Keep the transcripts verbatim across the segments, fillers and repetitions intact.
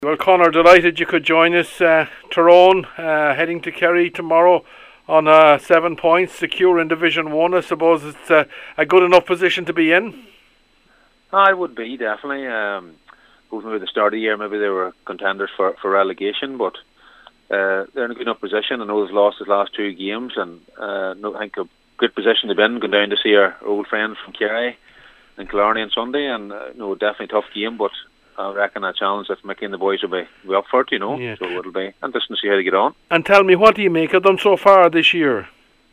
Well, Conor, delighted you could join us. Uh, Tyrone uh, heading to Kerry tomorrow on uh, seven points, secure in Division One. I suppose it's uh, a good enough position to be in. I would be definitely. Um, maybe at the start of the year, maybe they were contenders for, for relegation, but uh, they're in a good enough position. I know they've lost his last two games, and uh, no, I think a good position to be in. Going down to see our old friends from Kerry and Killarney on Sunday, and uh, no, definitely a tough game, but I reckon a challenge that Mickey and the boys will be, be up for it, you know. Yeah. So it'll be interesting to see how they get on. And tell me, what do you make of them so far this year?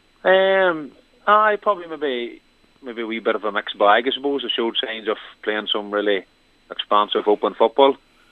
Um, I probably maybe maybe a wee bit of a mixed bag, I suppose. They showed signs of playing some really expansive, open football.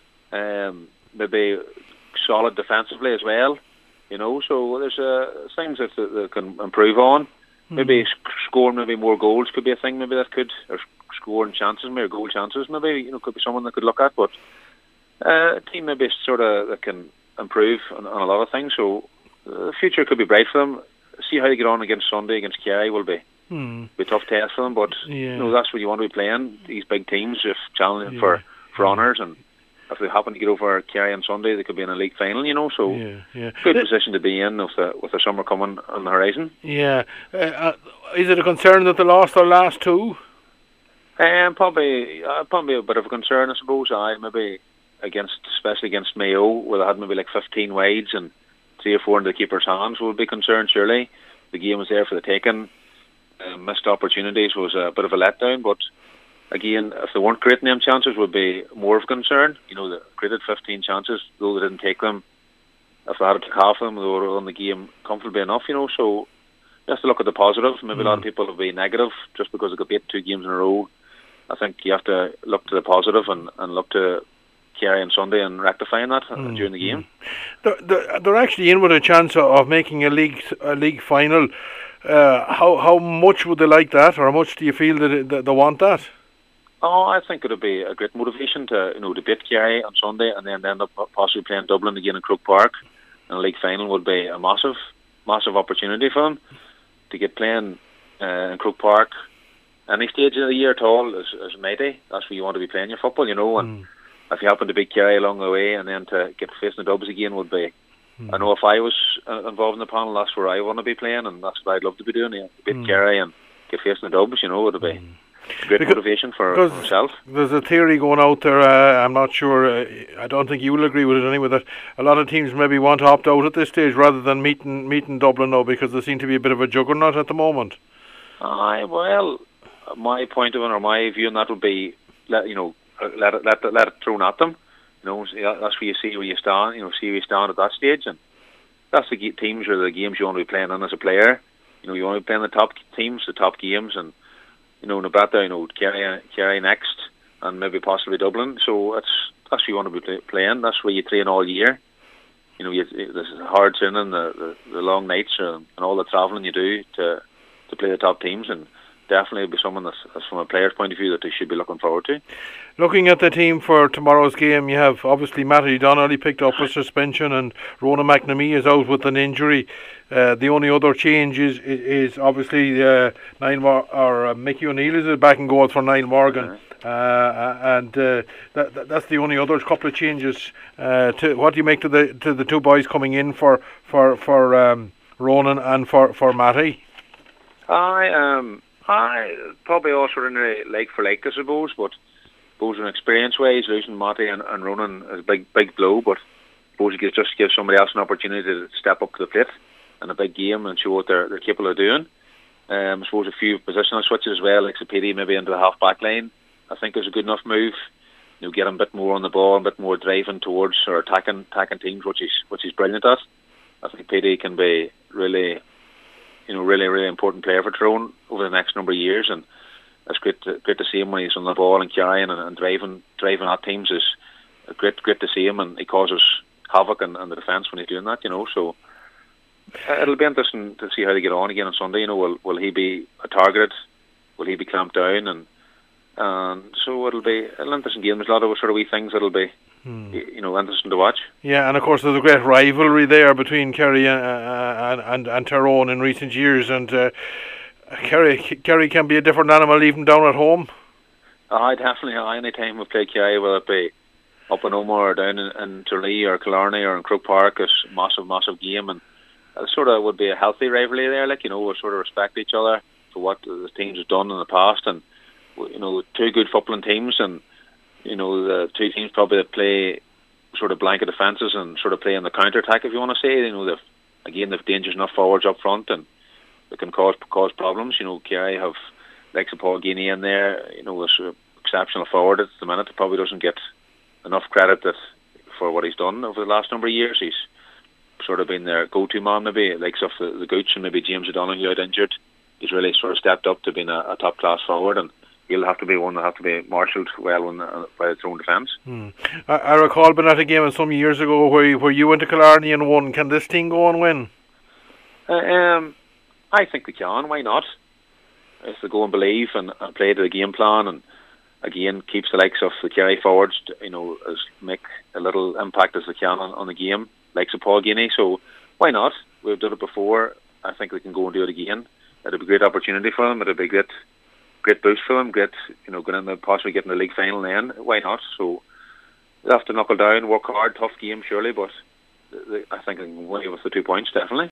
Um, maybe solid defensively as well, you know. So there's uh, things that they can improve on. Mm-hmm. Maybe sc- scoring maybe more goals could be a thing. Maybe that could, or scoring chances, maybe goal chances. Maybe you know could be someone that could look at. But uh, a team maybe sort of that can improve on, on a lot of things. So uh, the future could be bright for them. See how they get on against Sunday against Kerry will be hmm. be a tough test for them. But yeah. you know that's what you want to be playing. These big teams, if challenging yeah. for for yeah. honours, and if they happen to get over Kerry on Sunday, they could be in a league final. You know, so yeah, yeah. good the, position to be in with the with the summer coming on the horizon. Yeah, uh, uh, is it a concern that they lost their last two? Um, probably, uh, probably a bit of a concern, I suppose. I maybe against, especially against Mayo, where they had maybe like fifteen wides and three or four in the keeper's hands, would be concerned. Surely, the game was there for the taking. Uh, missed opportunities was a bit of a letdown, but again, if they weren't creating them chances, would be more of a concern. You know, they created fifteen chances, though they didn't take them. If they had to take half of them, they were on the game comfortably enough. You know, so you have to look at the positive. Maybe mm. a lot of people will be negative just because they got beat two games in a row. I think you have to look to the positive and, and look to Kerry on Sunday and rectifying that mm. during the game. They're, they're, they're actually in with a chance of making a league a league final. Uh, how how much would they like that, or how much do you feel that, that they want that? Oh, I think it would be a great motivation to you know to beat Kerry on Sunday and then end up possibly playing Dublin again in Croke Park. And a league final would be a massive, massive opportunity for them to get playing uh, in Croke Park. Any stage of the year at all is, is mighty. That's where you want to be playing your football, you know. And mm. if you happen to beat Kerry along the way, and then to get facing the Dubs again would be. Mm. I know if I was uh, involved in the panel, that's where I want to be playing, and that's what I'd love to be doing. Yeah, beat mm. Kerry and get facing the Dubs, you know, it would be. Mm. Great because, motivation for, for myself. There's a theory going out there, uh, I'm not sure, uh, I don't think you will agree with it anyway, that a lot of teams maybe want to opt out at this stage rather than meeting meeting Dublin now, because they seem to be a bit of a juggernaut at the moment. Aye, uh, well, my point of it, or my view on that would be, let you know, let it, let it, let it thrown at them. You know, that's where you see where you stand, you know, see where you stand at that stage, and that's the teams or the games you want to be playing in as a player. You know, you want to be playing the top teams, the top games, and you know, no better, you know, Kerry, Kerry next, and maybe possibly Dublin. So that's that's where you want to be play, playing. That's where you train all year. You know, you, this is hard training, the, the the long nights, uh, and all the travelling you do to to play the top teams, and definitely it'll be someone that's, that's from a player's point of view that they should be looking forward to. Looking at the team for tomorrow's game, you have obviously Matty Donnelly picked up a suspension, and Ronan McNamee is out with an injury. Uh, the only other change is is, is obviously uh, Niall Mor- or uh, Mickey O'Neill is back in goal for Niall Morgan, uh, uh, and uh, that, that that's the only other couple of changes. Uh, to what do you make to the to the two boys coming in for for for um, Ronan and for for Matty? I um I probably also in a leg for leg, I suppose, but both in experience ways, losing Matty and, and Ronan is a big big blow, but I suppose it gives, just gives somebody else an opportunity to step up to the plate in a big game and show what they're, they're capable of doing. Um, I suppose a few positional switches as well, like Sapedi maybe into the half back line, I think is a good enough move. You know, get him a bit more on the ball, a bit more driving towards or attacking attacking teams, which he's which he's brilliant at. I think P D can be really, you know, really really important player for Tyrone over the next number of years, and it's great to, great to see him when he's on the ball and carrying and, and driving driving at teams. Is great great to see him, and he causes havoc in, in the defence when he's doing that. You know, so. Uh, it'll be interesting to see how they get on again on Sunday. You know, will will he be targeted? Will he be clamped down? And and so it'll be an interesting game. There's a lot of sort of wee things that'll be, hmm. you know, interesting to watch. Yeah, and of course there's a great rivalry there between Kerry and and, and, and Tyrone in recent years, and uh, Kerry Kerry can be a different animal even down at home. I uh, definitely. Uh, any time we play Kerry, whether it be up in Omagh or down in, in Tralee or Killarney or in Croke Park, is massive, massive game, and it sort of would be a healthy rivalry there. Like, you know, we sort of respect each other for what the teams have done in the past, and you know, two good footballing teams, and you know, the two teams probably that play sort of blanket defences and sort of play on the counter attack, if you want to say. You know, they've again they've dangerous enough forwards up front, and they can cause cause problems. You know, Kerry have like Paul Guinea in there. You know, was exceptional forward at the minute. Probably doesn't get enough credit that for what he's done over the last number of years. He's sort of been their go-to man, maybe like of the, the Gooch, and maybe James O'Donoghue out injured. He's really sort of stepped up to being a, a top class forward, and he'll have to be one that have to be marshalled well when, uh, by its own defence. Hmm. I, I recall being at a game some years ago where you, where you went to Killarney and won. Can this team go and win? Uh, um, I think they can. Why not? If they go and believe and, and play to the game plan, and again keeps the likes of the Kerry forwards, you know, as make a little impact as they can on, on the game, likes of Paul Guinea. So why not? We've done it before. I think they can go and do it again. It'll be a great opportunity for them. It'll be a great, great boost for them. Great, you know, going in the possibly getting the league final then. Why not? So they have to knuckle down, work hard, tough game surely, but I think they can win with the two points definitely.